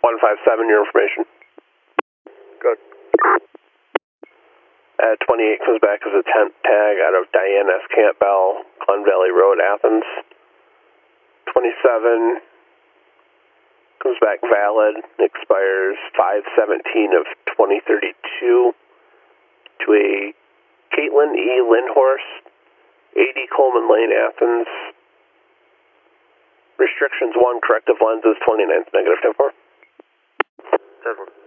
157, your information. Good. 28 comes back as a tent tag out of Diane S. Campbell, Glen Valley Road, Athens. 27 comes back valid, expires 5/17 of 2032 to a Caitlin E. Lindhorst, 80 Coleman Lane, Athens. Restrictions 1, corrective lenses 29th, negative 10-4. 7.